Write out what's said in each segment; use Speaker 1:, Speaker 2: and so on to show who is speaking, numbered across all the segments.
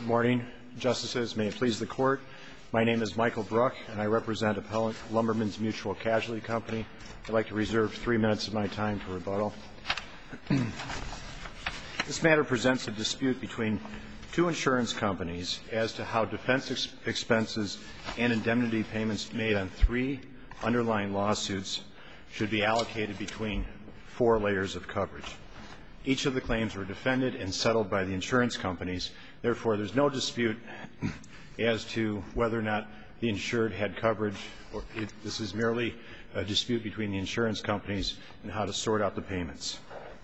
Speaker 1: Good morning, Justices. May it please the Court. My name is Michael Bruck, and I represent Appellant Lumbermen's Mutual Casualty Company. I'd like to reserve 3 minutes of my time for rebuttal. This matter presents a dispute between two insurance companies as to how defense expenses and indemnity payments made on 3 underlying lawsuits should be allocated between 4 layers of coverage. Each of the claims were defended and settled by the insurance companies. Therefore, there's no dispute as to whether or not the insured had coverage. This is merely a dispute between the insurance companies and how to sort out the payments.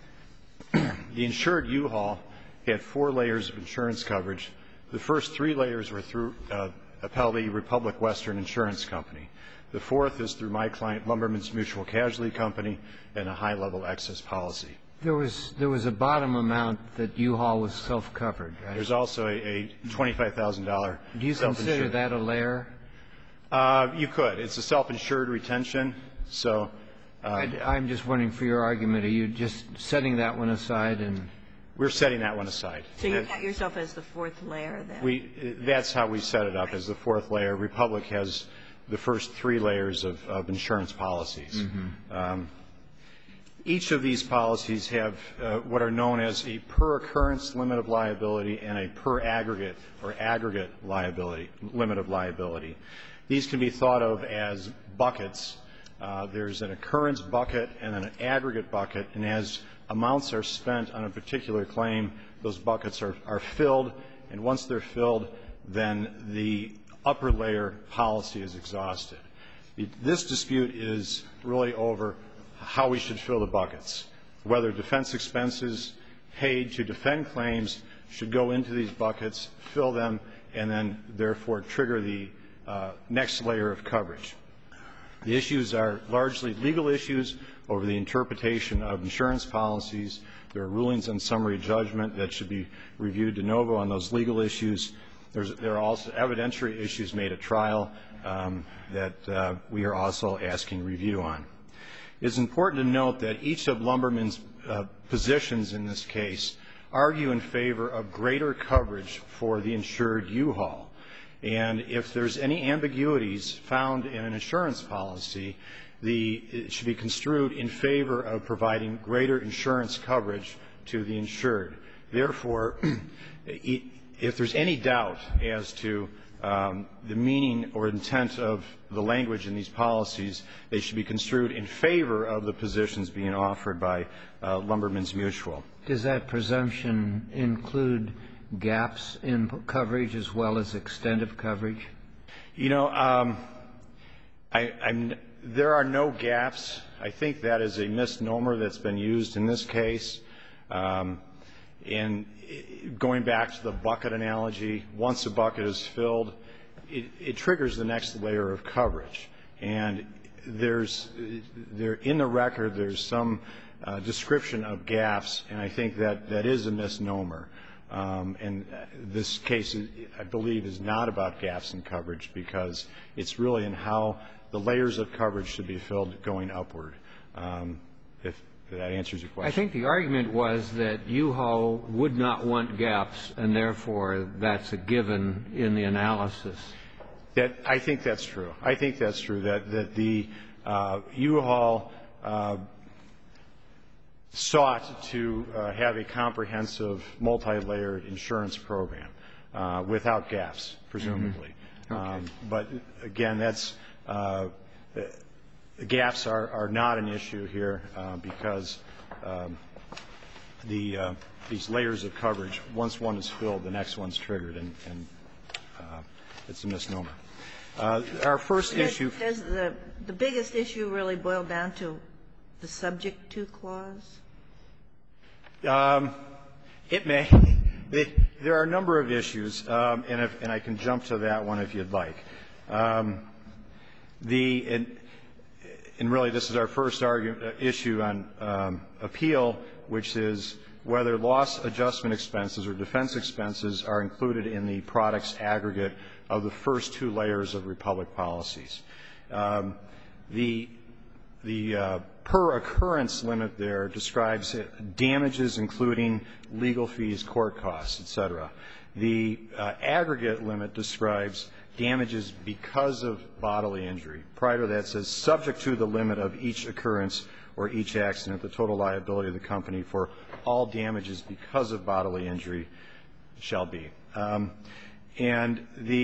Speaker 1: The insured U-Haul had 4 layers of insurance coverage. The first 3 layers were through Appellee Republic Western Insurance Company. The fourth is through my client, Lumbermen's Mutual Casualty Company, and a high-level excess policy.
Speaker 2: There was a bottom amount that U-Haul was self-covered, right?
Speaker 1: There's also a $25,000 self-insured.
Speaker 2: Do you consider that a layer?
Speaker 1: You could. It's a self-insured retention. So
Speaker 2: I'm just wondering, for your argument, are you just setting that one aside? And
Speaker 1: we're setting that one aside.
Speaker 3: So you count yourself as the 4th layer, then?
Speaker 1: That's how we set it up, as the 4th layer. Republic has the first 3 layers of insurance policies.
Speaker 2: Mm-hmm.
Speaker 1: Each of these policies have what are known as a per-occurrence limit of liability and a per-aggregate or aggregate liability, limit of liability. These can be thought of as buckets. There's an occurrence bucket and an aggregate bucket, and as amounts are spent on a particular claim, those buckets are filled, and once they're filled, then the upper layer policy is exhausted. This dispute is really over how we should fill the buckets, whether defense expenses paid to defend claims should go into these buckets, fill them, and then therefore trigger the next layer of coverage. The issues are largely legal issues over the interpretation of insurance policies. There are rulings on summary judgment that should be reviewed de novo on those legal issues. There are also evidentiary issues made at trial that we are also asking review on. It's important to note that each of Lumbermen's positions in this case argue in favor of greater coverage for the insured U-Haul. And if there's any ambiguities found in an insurance policy, it should be construed in favor of providing greater insurance coverage to the insured. Therefore, if there's any doubt as to the meaning or intent of the language in these policies, they should be construed in favor of the positions being offered by Lumbermen's Mutual.
Speaker 2: Does that presumption include gaps in coverage as well as extent of coverage? You know,
Speaker 1: there are no gaps. I think that is a misnomer that's been used in this case. In going back to the bucket analogy, once a bucket is filled, it triggers the next layer of coverage. And in the record, there's some description of gaps, and I think that is a misnomer. And this case, I believe, is not about gaps in coverage because it's really in how the layers of coverage should be filled going upward. If that answers your question.
Speaker 2: I think the argument was that U-Haul would not want gaps, and therefore that's a given in the analysis.
Speaker 1: I think that's true. I think that's true, that the U-Haul sought to have a comprehensive multi-layered insurance program without gaps, presumably.
Speaker 2: Mm-hmm. Okay.
Speaker 1: But again, the gaps are not an issue here because these layers of coverage, once one is filled, the next one's triggered, and it's a misnomer. Our first issue.
Speaker 3: Does the biggest issue really boil down to the subject to clause?
Speaker 1: It may. There are a number of issues, and I can jump to that one if you'd like. And really, this is our first issue on appeal, which is whether loss adjustment expenses or defense expenses are included in the products aggregate of the first 2 layers of Republic policies. The per occurrence limit there describes damages including legal fees, court costs, et cetera. The aggregate limit describes damages because of bodily injury. Prior to that, it says subject to the limit of each occurrence or each accident, the total liability of the company for all damages because of bodily injury shall be. And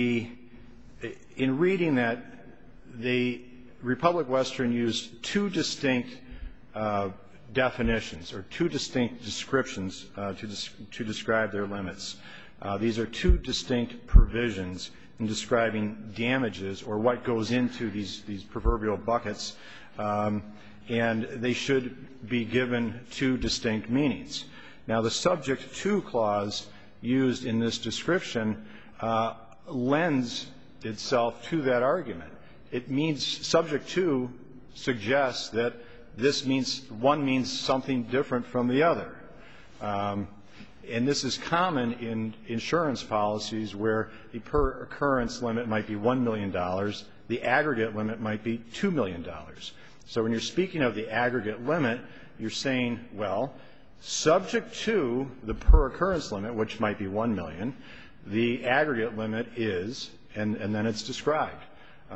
Speaker 1: in reading that, the Republic Western used two distinct definitions or two distinct descriptions to describe their limits. These are two distinct provisions in describing damages or what goes into these proverbial buckets, and they should be given two distinct meanings. Now, the subject to clause used in this description lends itself to that argument. It means subject to suggests that this means one means something different from the other. And this is common in insurance policies where the per occurrence limit might be $1 million, the aggregate limit might be $2 million. So when you're speaking of the aggregate limit, you're saying, well, subject to the per occurrence limit, which might be $1 million, the aggregate limit is, and then it's described.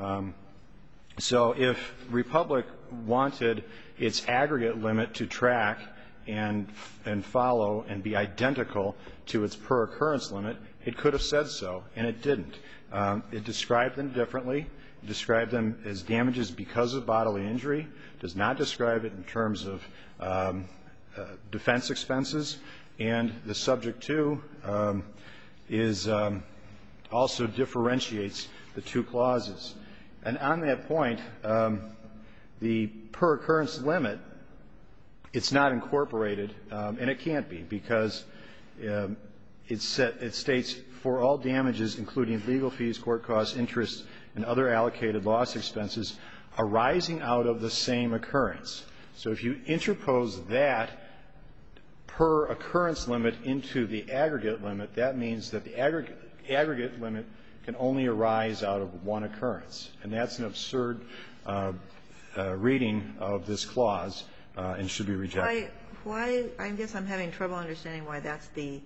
Speaker 1: So if Republic wanted its aggregate limit to track and follow and be identical to its per occurrence limit, it could have said so, and it didn't. It described them differently. It described them as damages because of bodily injury. It does not describe it in terms of defense expenses. And the subject to is also differentiates the two clauses. And on that point, the per occurrence limit, it's not incorporated, and it can't be, because it states for all damages, including legal fees, court costs, interest, and other allocated loss expenses arising out of the same occurrence. So if you interpose that per occurrence limit into the aggregate limit, that means that the aggregate limit can only arise out of one occurrence. And that's an absurd reading of this clause and should be rejected.
Speaker 3: Why, I guess I'm having trouble understanding why that's the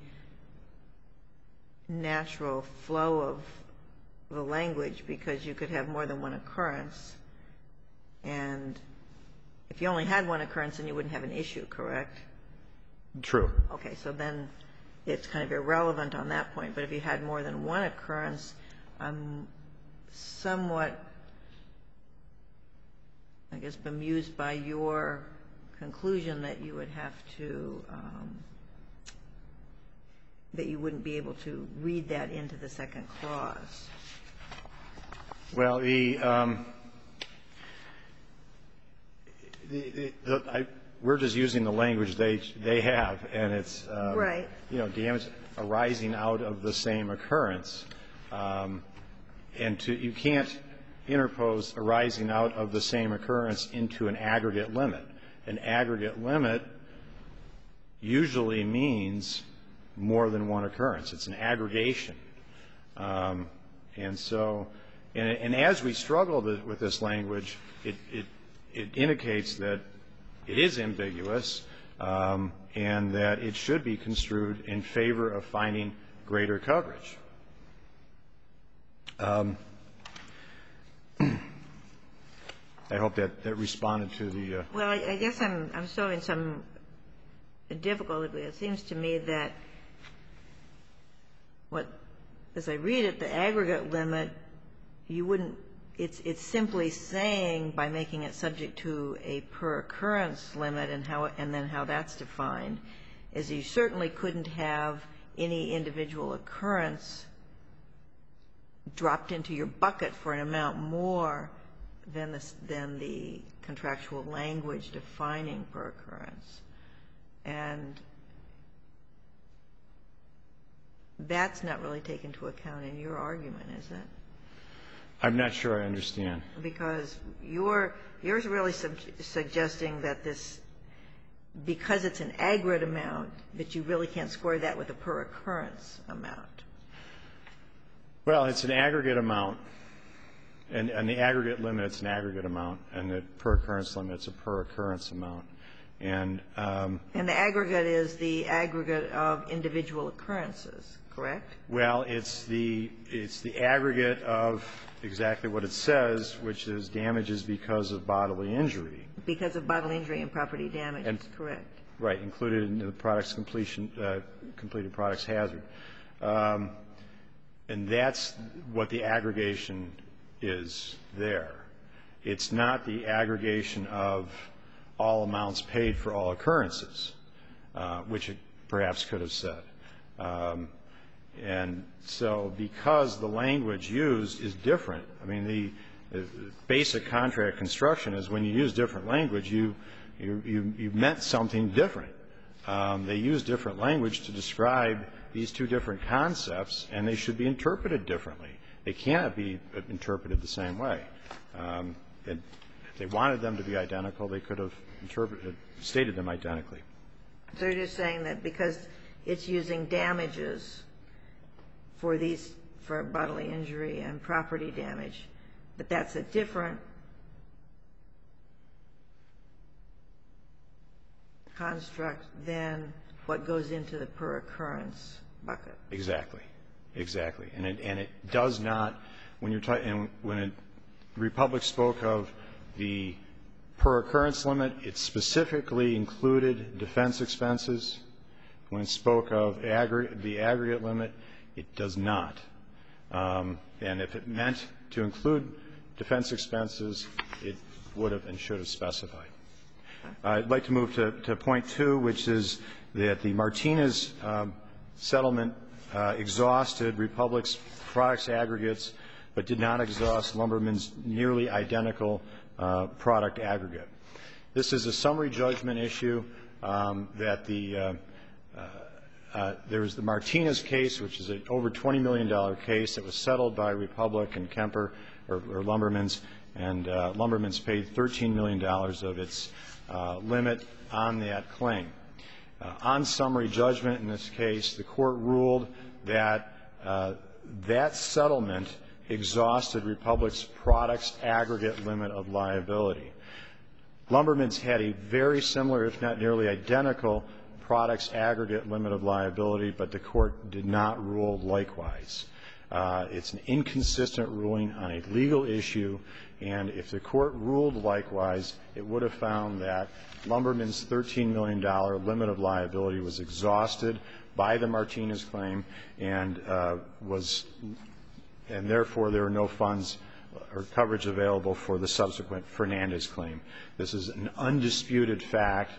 Speaker 3: natural flow of the language, because you could have more than one occurrence. And if you only had one occurrence, then you wouldn't have an issue, correct?
Speaker 1: True.
Speaker 3: Okay, so then it's kind of irrelevant on that point. But if you had more than one occurrence, I'm somewhat, I guess, bemused by your conclusion that you would have to, that you wouldn't be able to read that into the second clause.
Speaker 1: Well, we're just using the language they have, and it's,
Speaker 3: right.
Speaker 1: You know, damage arising out of the same occurrence. And you can't interpose arising out of the same occurrence into an aggregate limit. An aggregate limit usually means more than one occurrence. It's an aggregation. And so, and as we struggle with this language, it indicates that it is ambiguous and that it should be construed in favor of finding greater coverage. I hope that responded to the
Speaker 3: Well, I guess I'm still in some difficulty. It seems to me that as I read it, the aggregate limit, you wouldn't, it's simply saying by making it subject to a per occurrence limit and then how that's defined, is you certainly couldn't have any individual occurrence dropped into your bucket for an amount more than the contractual language defining per occurrence. And that's not really taken into account in your argument, is it?
Speaker 1: I'm not sure I understand.
Speaker 3: Because yours really suggesting that this, because it's an aggregate amount, that you really can't square that with a per occurrence amount.
Speaker 1: Well, it's an aggregate amount, and the aggregate limit, it's an aggregate amount, and the per occurrence limit, it's a per occurrence amount. And the
Speaker 3: aggregate is the aggregate of individual occurrences, correct? correct?
Speaker 1: Well, it's the aggregate of exactly what it says, which is damages because of bodily injury.
Speaker 3: Because of bodily injury and property damage, that's correct.
Speaker 1: Right, included in the product's completed product's hazard. And that's what the aggregation is there. It's not the aggregation of all amounts paid for all occurrences, which it perhaps could have said. And so because the language used is different, I mean, the basic contract construction is when you use different language, you meant something different. They use different language to describe these two different concepts, and they should be interpreted differently. They cannot be interpreted the same way. If they wanted them to be identical, they could have stated them identically.
Speaker 3: So you're just saying that because it's using damages for bodily injury and property damage, that that's a different construct than what goes into the per occurrence bucket.
Speaker 1: Exactly. Exactly. And it does not, when you're talking, when Republic spoke of the per occurrence limit, it specifically included defense expenses. When it spoke of the aggregate limit, it does not. And if it meant to include defense expenses, it would have and should have specified. I'd like to move to point 2, which is that the Martinez settlement exhausted Republic's products aggregates, but did not exhaust Lumberman's nearly identical product aggregate. This is a summary judgment issue that there was the Martinez case, which is an over $20 million case that was settled by Republic and Kemper, or Lumberman's, and Lumberman's paid $13 million of its limit on that claim. On summary judgment in this case, the court ruled that that settlement exhausted Republic's products aggregate limit of liability. Lumberman's had a very similar, if not nearly identical, products aggregate limit of liability, but the court did not rule likewise. It's an inconsistent ruling on a legal issue, and if the court ruled likewise, it would have found that Lumberman's $13 million limit of liability was exhausted by the Martinez claim and therefore there were no funds or coverage available for the subsequent Fernandez claim. This is an undisputed fact.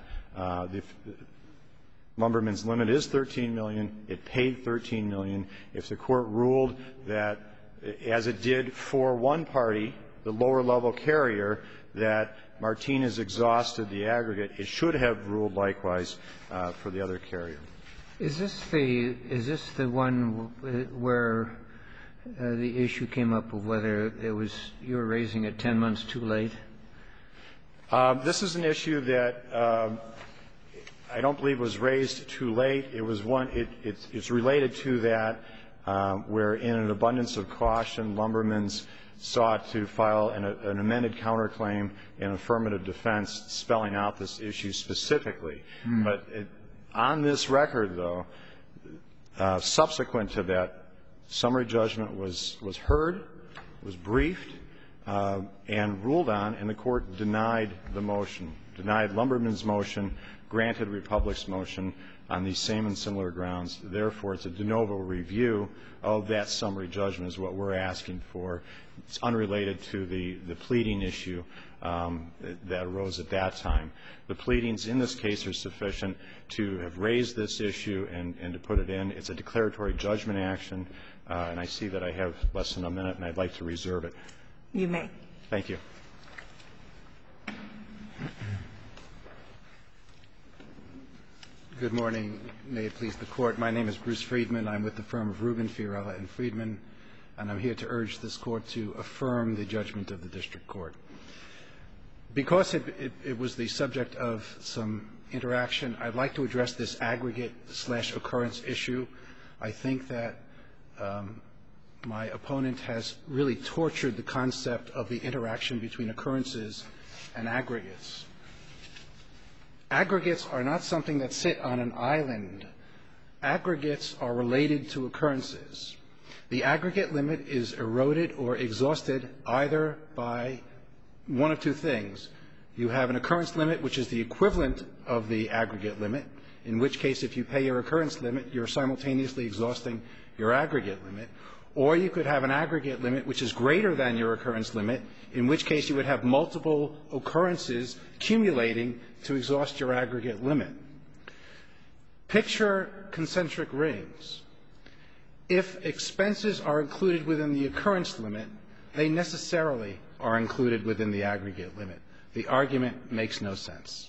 Speaker 1: Lumberman's limit is $13 million. It paid $13 million. If the court ruled that, as it did for one party, the lower-level carrier, that Martinez exhausted the aggregate, it should have ruled likewise for the other carrier.
Speaker 2: Is this the one where the issue came up of whether it was you were raising it 10 months too late?
Speaker 1: This is an issue that I don't believe was raised too late. It was one. It's related to that, where in an abundance of caution, Lumberman's sought to file an amended counterclaim in affirmative defense, spelling out this issue specifically. But on this record, though, subsequent to that, summary judgment was heard, was briefed, and ruled on, and the court denied the motion, denied Lumberman's motion, granted Republic's motion on these same and similar grounds. Therefore, it's a de novo review of that summary judgment is what we're asking for. It's unrelated to the pleading issue that arose at that time. The pleadings in this case are sufficient to have raised this issue and to put it in. It's a declaratory judgment action, and I see that I have less than a minute, and I'd like to reserve it.
Speaker 3: You may.
Speaker 1: Thank you.
Speaker 4: Good morning. May it please the Court. My name is Bruce Friedman. I'm with the firm of Rubin, Fiorella & Friedman, and I'm here to urge this Court to affirm the judgment of the district court. Because it was the subject of some interaction, I'd like to address this aggregate/occurrence issue. I think that my opponent has really tortured the concept of the interaction between occurrences and aggregates. Aggregates are not something that sit on an island aggregates are related to occurrences, the aggregate limit is eroded or exhausted either by one of two things. You have an occurrence limit, which is the equivalent of the aggregate limit, in which case if you pay your occurrence limit, you're simultaneously exhausting your aggregate limit. Or you could have an aggregate limit which is greater than your occurrence limit, in which case you would have multiple occurrences accumulating to exhaust your aggregate limit. Picture concentric rings. If expenses are included within the occurrence limit, they necessarily are included within the aggregate limit. The argument makes no sense.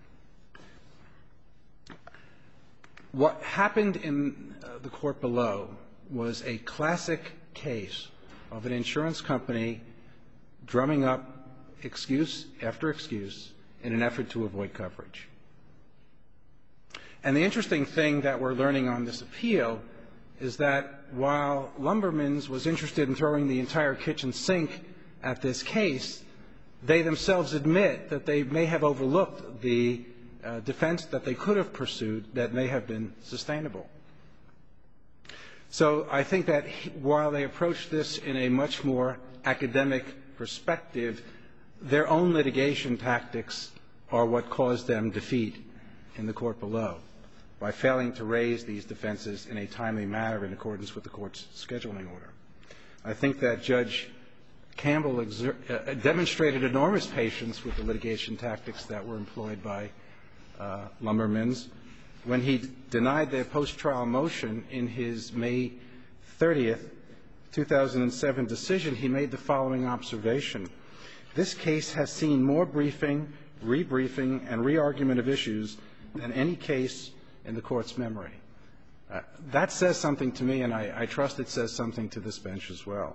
Speaker 4: What happened in the court below was a classic case of an insurance company drumming up excuse after excuse in an effort to avoid coverage. And the interesting thing that we're learning on this appeal is that while Lumbermans was interested in throwing the entire kitchen sink at this case, they themselves admit that they may have overlooked the defense that they could have pursued that may have been sustainable. So I think that while they approach this in a much more academic perspective, their own litigation tactics are what caused them defeat in the court below by failing to raise these defenses in a timely manner in accordance with the court's scheduling order. I think that Judge Campbell demonstrated enormous patience with the litigation tactics that were employed by Lumbermans. When he denied their post-trial motion in his May 30th, 2007 decision, he made the following observation. This case has seen more briefing, rebriefing, and re-argument of issues than any case in the Court's memory. That says something to me, and I trust it says something to this bench as well.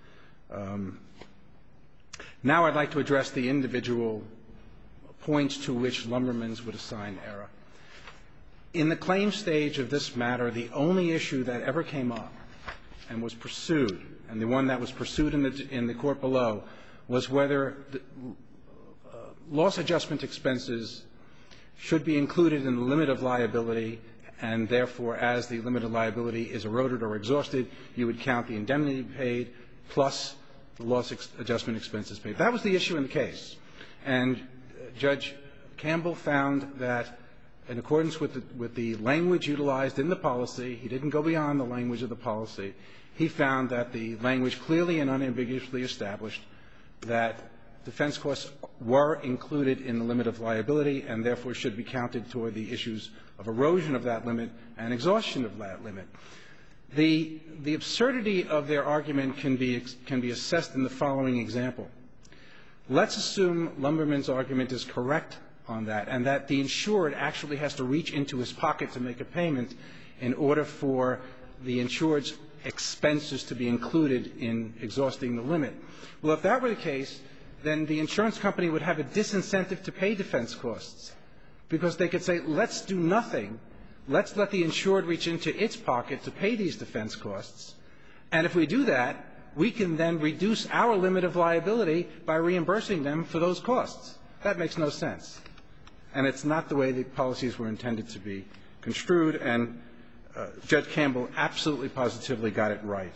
Speaker 4: Now I'd like to address the individual points to which Lumbermans would assign error. In the claim stage of this matter, the only issue that ever came up and was pursued, and the one that was pursued in the court below, was whether the loss adjustment expenses should be included in the limit of liability, and therefore, as the limit of liability is eroded or exhausted, you would count the indemnity paid plus the loss adjustment expenses paid. That was the issue in the case. And Judge Campbell found that in accordance with the language utilized in the policy, he didn't go beyond the language of the policy. He found that the language clearly and unambiguously established that defense costs were included in the limit of liability and therefore should be counted toward the issues of erosion of that limit and exhaustion of that limit. The absurdity of their argument can be assessed in the following example. Let's assume Lumberman's argument is correct on that, and that the insured actually has to reach into his pocket to make a payment in order for the insured's expenses to be included in exhausting the limit. Well, if that were the case, then the insurance company would have a disincentive to pay defense costs, because they could say, let's do nothing. Let's let the insured reach into its pocket to pay these defense costs, and if we do that, we can then reduce our limit of liability by reimbursing them for those costs. That makes no sense. And it's not the way the policies were intended to be construed, and Judge Campbell absolutely positively got it right.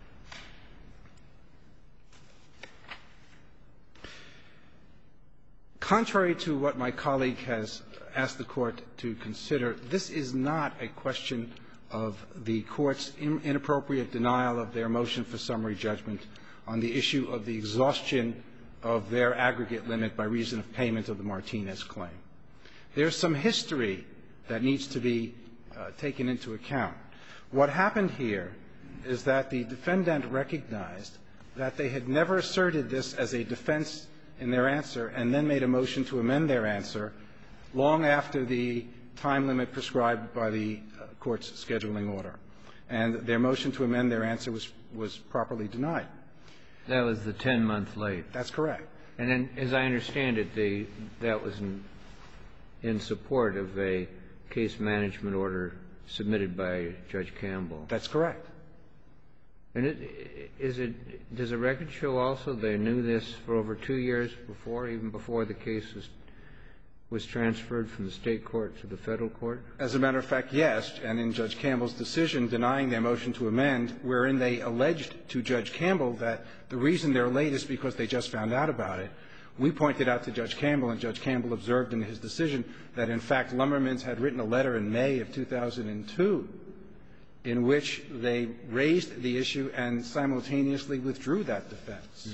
Speaker 4: Contrary to what my colleague has asked the Court to consider, this is not a question of the Court's inappropriate denial of their motion for summary judgment on the issue of the exhaustion of their aggregate limit by reason of payment of the Martinez claim. There's some history that needs to be taken into account. What happened here is that the defendant recognized that they had never asserted this as a defense in their answer and then made a motion to amend their answer long after the time limit prescribed by the Court's scheduling order. And their motion to amend their answer was properly denied.
Speaker 2: That was the 10-month late.
Speaker 4: That's correct.
Speaker 2: And then, as I understand it, that was in support of a case management order submitted by Judge Campbell.
Speaker 4: That's correct.
Speaker 2: And does the record show also they knew this for over 2 years before, even before the case was was transferred from the State court to the Federal court?
Speaker 4: As a matter of fact, yes. And in Judge Campbell's decision denying their motion to amend, wherein they alleged to Judge Campbell that the reason they're late is because they just found out about it, we pointed out to Judge Campbell, and Judge Campbell observed in his decision that, in fact, Lumbermans had written a letter in May of 2002 in which they raised the issue and simultaneously withdrew that defense.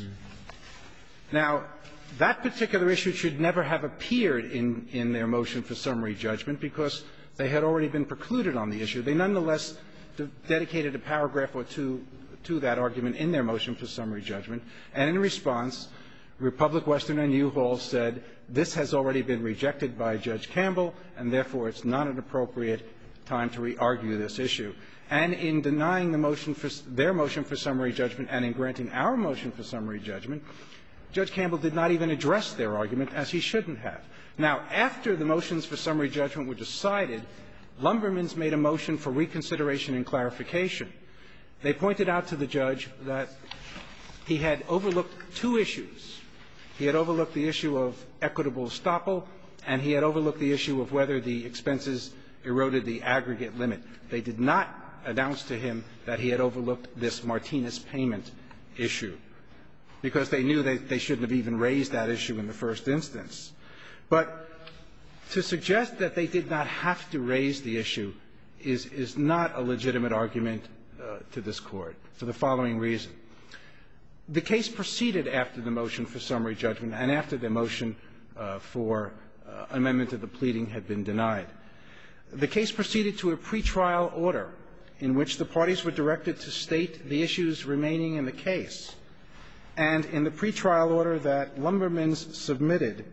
Speaker 4: Now, that particular issue should never have appeared in their motion for summary judgment because they had already been precluded on the issue. They nonetheless dedicated a paragraph or two to that argument in their motion for summary judgment, and in response, Republic Western and U-Haul said, this has already been rejected by Judge Campbell, and therefore it's not an appropriate time to re-argue this issue. And in denying the motion for their motion for summary judgment and in granting our motion for summary judgment, Judge Campbell did not even address their argument, as he shouldn't have. Now, after the motions for summary judgment were decided, Lumbermans made a motion for reconsideration and clarification. They pointed out to the judge that he had overlooked two issues. He had overlooked the issue of equitable estoppel, and he had overlooked the issue of whether the expenses eroded the aggregate limit. They did not announce to him that he had overlooked this Martinez payment issue, because they knew they shouldn't have even raised that issue in the first instance. But to suggest that they did not have to raise the issue is not a legitimate argument to this Court for the following reason. The case proceeded after the motion for summary judgment and after the motion for amendment of the pleading had been denied. The case proceeded to a pretrial order in which the parties were directed to state the issues remaining in the case. And in the pretrial order that Lumbermans submitted,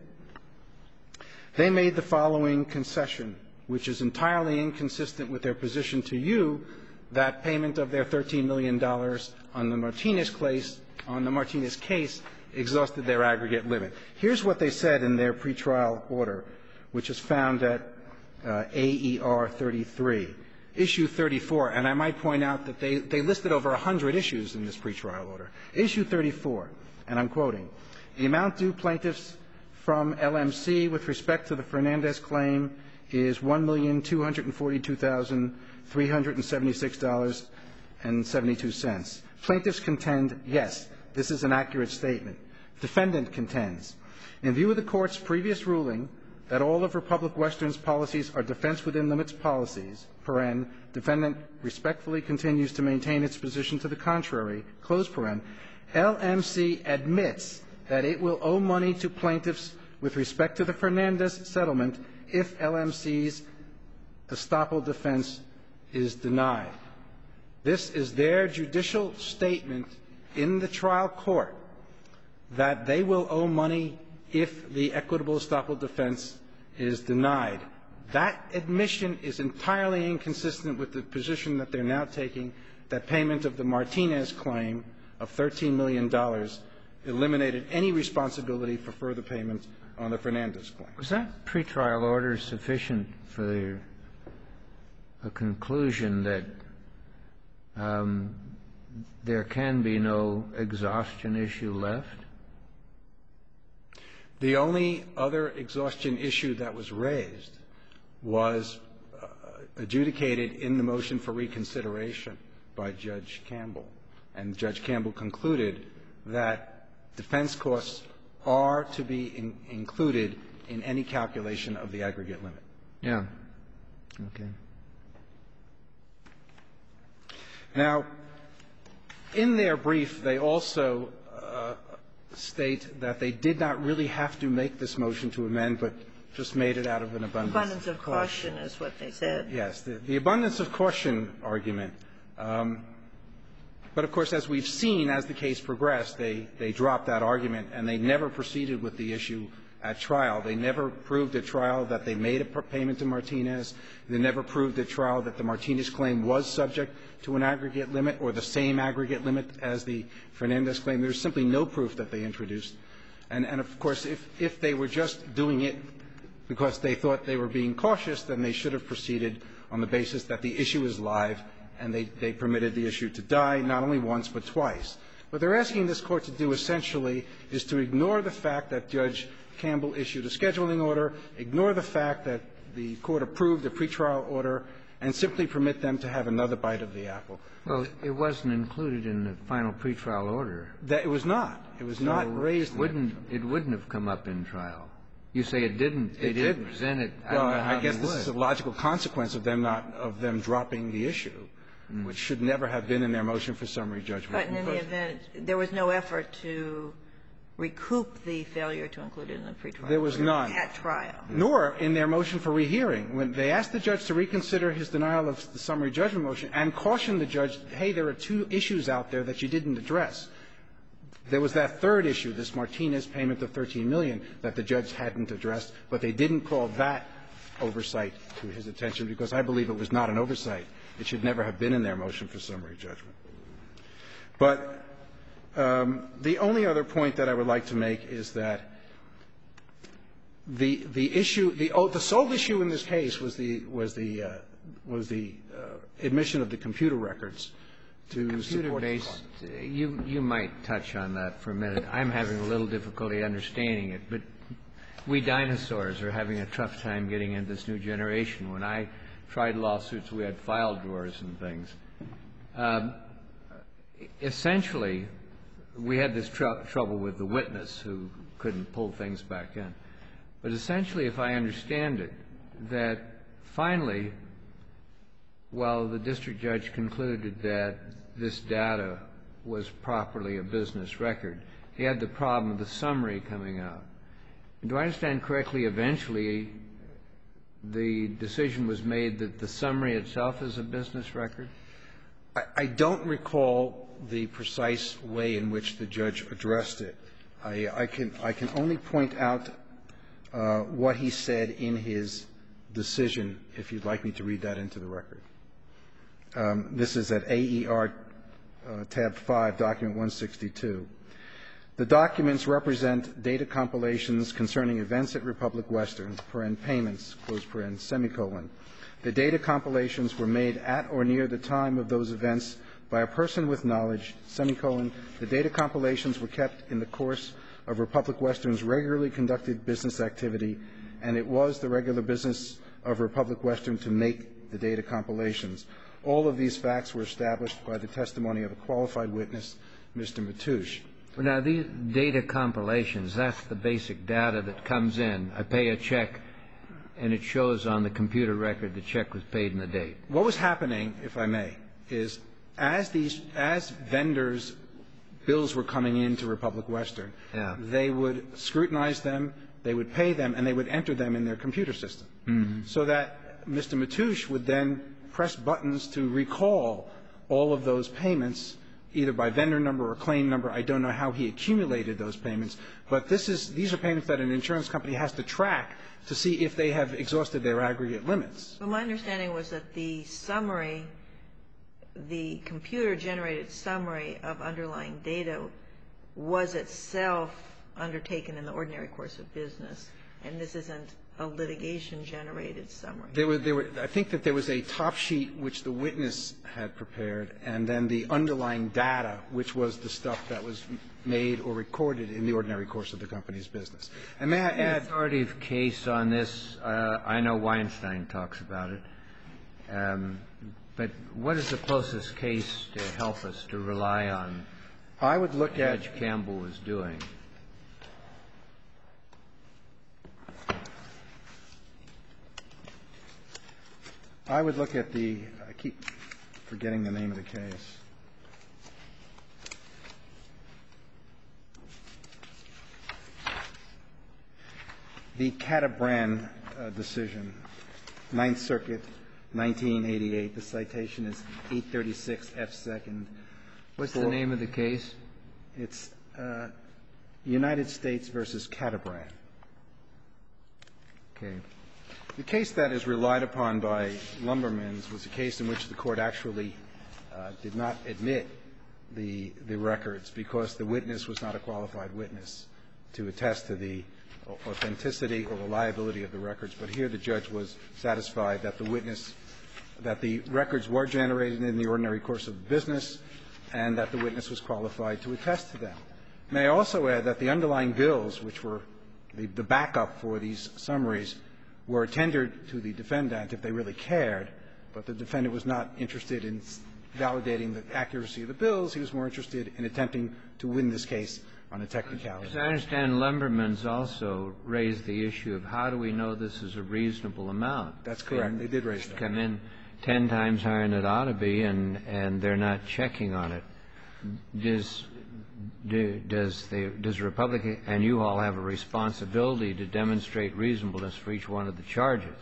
Speaker 4: they made the following concession, which is entirely inconsistent with their position to you that payment of their $13 million on the Martinez case exhausted their aggregate limit. Here's what they said in their pretrial order, which is found at AER 33. Issue 34, and I might point out that they listed over 100 issues in this pretrial order. Issue 34, and I'm quoting, the amount due plaintiffs from LMC with respect to the Fernandez claim is $1,242,376.72. Plaintiffs contend, yes, this is an accurate statement. Defendant contends, in view of the Court's previous ruling that all of Republic Western's policies are defense within limits policies, paren, defendant respectfully continues to maintain its position to the contrary, close paren, LMC admits that it will owe money to plaintiffs with respect to the Fernandez settlement if LMC's estoppel defense is denied. This is their judicial statement in the trial court that they will owe money if the equitable estoppel defense is denied. That admission is entirely inconsistent with the position that they're now taking, that payment of the Martinez claim of $13 million eliminated any responsibility for further payment on the Fernandez claim.
Speaker 2: Was that pretrial order sufficient for a conclusion that there can be no exhaustion issue left?
Speaker 4: The only other exhaustion issue that was raised was adjudicated in the motion for reconsideration by Judge Campbell. And Judge Campbell concluded that defense costs are to be included in any calculation of the aggregate limit.
Speaker 2: Yeah. Okay.
Speaker 4: Now, in their brief, they also state that they did not really have to make this motion to amend, but just made it out of an abundance of caution.
Speaker 3: Is what they said.
Speaker 4: Yes. The abundance of caution argument. But, of course, as we've seen, as the case progressed, they dropped that argument, and they never proceeded with the issue at trial. They never proved at trial that they made a payment to Martinez. They never proved at trial that the Martinez claim was subject to an aggregate limit or the same aggregate limit as the Fernandez claim. There's simply no proof that they introduced. And of course, if they were just doing it because they thought they were being cautious, then they should have proceeded on the basis that the issue is live and they permitted the issue to die not only once but twice. What they're asking this Court to do essentially is to ignore the fact that Judge Campbell issued a scheduling order, ignore the fact that the court approved a pretrial order, and simply permit them to have another bite of the apple.
Speaker 2: Well, it wasn't included in the final pretrial order.
Speaker 4: That it was not. It was not raised.
Speaker 2: It wouldn't have come up in trial. You say it didn't. They didn't present it.
Speaker 4: Well, I guess this is a logical consequence of them dropping the issue, which should never have been in their motion for summary judgment.
Speaker 3: But in any event, there was no effort to recoup the failure to include it in the pretrial order.
Speaker 4: There was none.
Speaker 3: At trial.
Speaker 4: Nor in their motion for rehearing. When they asked the judge to reconsider his denial of the summary judgment motion and cautioned the judge, hey, there are two issues out there that you didn't address. There was that third issue, this Martinez payment of $13 million, that the judge hadn't addressed, but they didn't call that oversight to his attention because I believe it was not an oversight. It should never have been in their motion for summary judgment. But the only other point that I would like to make is that the issue, the sole issue in this case was the admission of the computer records to support the claim.
Speaker 2: You might touch on that for a minute. I'm having a little difficulty understanding it, but we dinosaurs are having a tough time getting into this new generation. When I tried lawsuits, we had file drawers and things. Essentially, we had this trouble with the witness who couldn't pull things back in. But essentially, if I understand it, that finally, while the district judge concluded that this data was properly a business record, he had the problem of the summary coming out. Do I understand correctly, eventually, the decision was made that the summary itself is a business record?
Speaker 4: I don't recall the precise way in which the judge addressed it. I can only point out what he said in his decision, if you'd like me to read that into the record. This is at AER tab 5, document 162. The documents represent data compilations concerning events at Republic Western, payments, semicolon. The data compilations were made at or near the time of those events by a person with knowledge, semicolon. The data compilations were kept in the course of Republic Western's regularly conducted business activity, and it was the regular business of Republic Western to make the data compilations. All of these facts were established by the testimony of a qualified witness, Mr. Matouche.
Speaker 2: Now, these data compilations, that's the basic data that comes in. I pay a check, and it shows on the computer record the check was paid in the date.
Speaker 4: What was happening, if I may, is as vendors' bills were coming into Republic Western, they would scrutinize them, they would pay them, and they would enter them in their computer system. Mm-hmm. So that Mr. Matouche would then press buttons to recall all of those payments, either by vendor number or claim number. I don't know how he accumulated those payments, but these are payments that an insurance company has to track to see if they have exhausted their aggregate limits.
Speaker 3: Well, my understanding was that the summary, the computer-generated summary of underlying data was itself undertaken in the ordinary course of business, and this isn't a litigation-generated summary.
Speaker 4: I think that there was a top sheet which the witness had prepared, and then the underlying data, which was the stuff that was made or recorded in the ordinary course of the company's business. And may I add —
Speaker 2: The authoritative case on this, I know Weinstein talks about it, but what is the closest case to help us to rely on
Speaker 4: I would look
Speaker 2: what Judge Campbell was doing?
Speaker 4: I would look at the — I keep forgetting the name of the case. The Catabran decision, Ninth Circuit, 1988. The citation is 836 F. 2nd.
Speaker 2: What's the name of the case?
Speaker 4: It's United States versus Catabran.
Speaker 2: Okay.
Speaker 4: The case that is relied upon by Lumbermans was a case in which the court actually did not admit the records because the witness was not a qualified witness to attest to the authenticity or reliability of the records. But here the judge was satisfied that the records were generated in the ordinary course of business and that the witness was qualified to attest to them. May I also add that the underlying bills, which were the backup for these summaries were tendered to the defendant if they really cared, but the defendant was not interested in validating the accuracy of the bills. He was more interested in attempting to win this case on a technicality.
Speaker 2: As I understand, Lumberman's also raised the issue of how do we know this is a reasonable amount?
Speaker 4: That's correct. They did raise that.
Speaker 2: Come in 10 times higher than it ought to be, and they're not checking on it. Does the Republic and you all have a responsibility to demonstrate reasonableness for each one of the charges?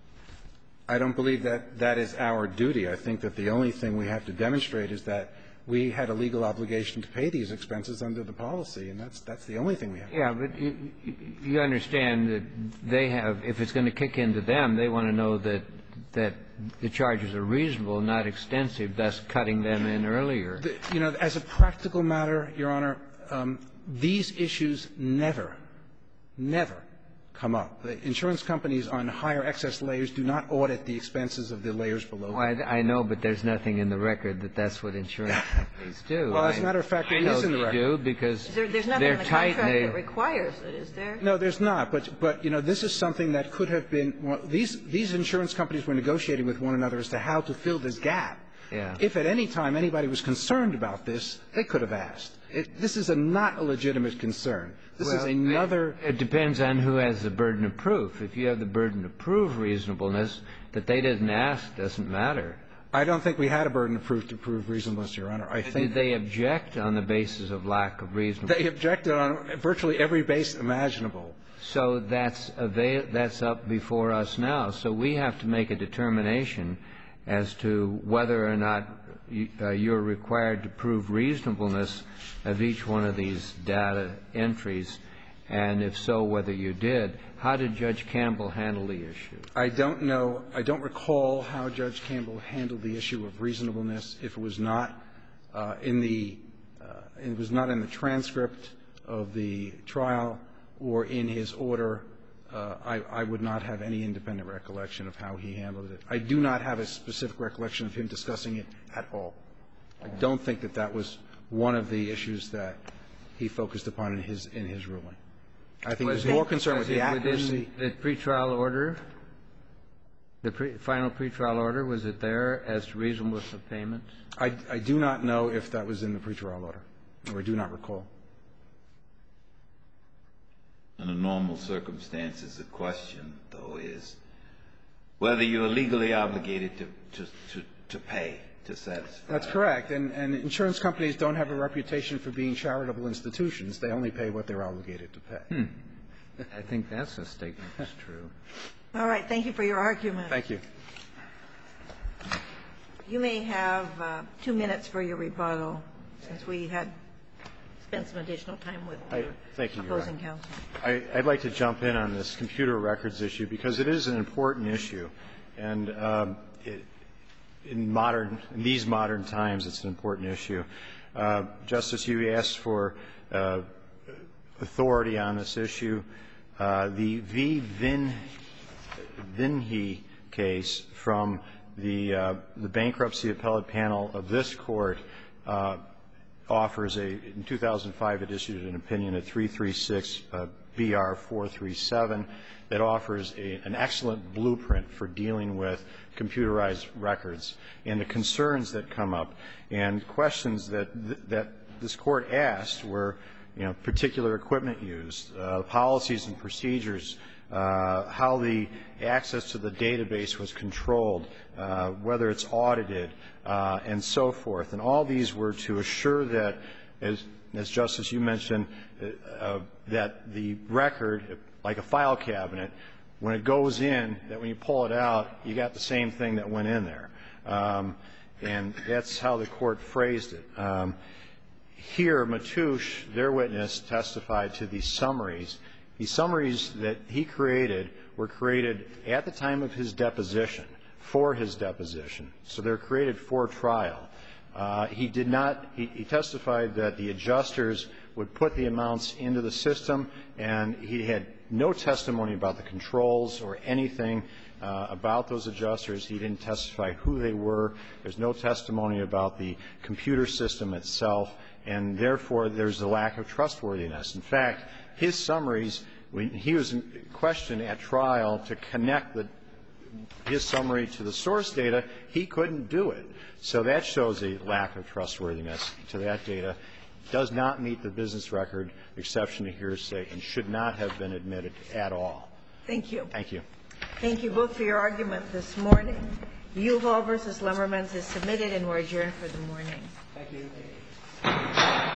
Speaker 4: I don't believe that that is our duty. I think that the only thing we have to demonstrate is that we had a legal obligation to pay these expenses under the policy, and that's the only thing we have.
Speaker 2: Yeah, but you understand that they have, if it's going to kick into them, they want to know that the charges are reasonable, not extensive, thus cutting them in earlier.
Speaker 4: You know, as a practical matter, Your Honor, these issues never come up. The insurance companies on higher excess layers do not audit the expenses of the layers below them.
Speaker 2: Well, I know, but there's nothing in the record that that's what insurance companies do.
Speaker 4: Well, as a matter of fact, it is in the record.
Speaker 2: I know they do because
Speaker 3: There's nothing in
Speaker 2: they're
Speaker 3: the
Speaker 2: tight.
Speaker 3: contract that requires it, is there?
Speaker 4: No, there's not. But you know, this is something that could have been well, these insurance companies were negotiating with one another as to how to fill this gap.
Speaker 2: Yeah.
Speaker 4: If at any time anybody was concerned about this, they could have asked. This is not a legitimate concern. This is another.
Speaker 2: It depends on who has the burden of proof. If you have the burden to prove reasonableness, that they didn't ask doesn't matter.
Speaker 4: I don't think we had a burden of proof to prove reasonableness, Your Honor. I think
Speaker 2: Did they object on the basis of lack of reasonableness?
Speaker 4: They objected on virtually every base imaginable.
Speaker 2: So that's up before us now. So we have to make a determination as to whether or not you're required to prove reasonableness of each one of these data entries, and if so, whether you did. How did Judge Campbell handle the issue?
Speaker 4: I don't know. I don't recall how Judge Campbell handled the issue of reasonableness. If it was not in the transcript of the trial or in his order, I would not have any independent recollection of how he handled it. I do not have a specific recollection of him discussing it at all. I don't think that that was one of the issues that he focused upon in his ruling. I think he was more concerned with the accuracy.
Speaker 2: The pretrial order, the final pretrial order, was it there as to reasonableness of payments?
Speaker 4: I do not know if that was in the pretrial order, or I do not recall.
Speaker 5: In the normal circumstances, the question, though, is whether you are legally obligated to pay to satisfy.
Speaker 4: That's correct. And insurance companies don't have a reputation for being charitable institutions. They only pay what they're obligated to pay.
Speaker 2: I think that's a statement that's true.
Speaker 3: All right. Thank you for your argument.
Speaker 4: Thank you.
Speaker 3: You may have 2 minutes for your rebuttal, since we had spent some additional time with your opposing counsel.
Speaker 1: I'd like to jump in on this computer records issue because it is an important issue. And in these modern times, it's an important issue. Justice, you asked for authority on this issue. The V. Vinhe case from the bankruptcy appellate panel of this court offers in 2005 it issued an opinion at 336 BR 437 that offers an excellent blueprint for dealing with computerized records and the concerns that come up. And questions that this court asked were, particular equipment used, policies and procedures, how the access to the database was controlled, whether it's audited, and so forth. And all these were to assure that, as Justice, you mentioned, that the record, like a file cabinet, when it goes in, that when you pull it out, you got the same thing that went in there. And that's how the court phrased it. Here, Matoush, their witness, testified to these summaries. These summaries that he created were created at the time of his deposition, for his deposition. So they're created for trial. He testified that the adjusters would put the amounts into the system, and he had no testimony about the controls or anything about those adjusters. He didn't testify who they were. There's no testimony about the computer system itself, and therefore there's a lack of trustworthiness. In fact, his summaries When he was questioned at trial to connect his summary to the source data, he couldn't do it. So that shows a lack of trustworthiness to that data. It does not meet the business record exception to hearsay and should not have been admitted at all.
Speaker 3: Thank you.
Speaker 1: Thank you.
Speaker 3: Thank you both for your argument this morning. Uhal v. Lemmermans is submitted and we're adjourned for the morning. Thank you.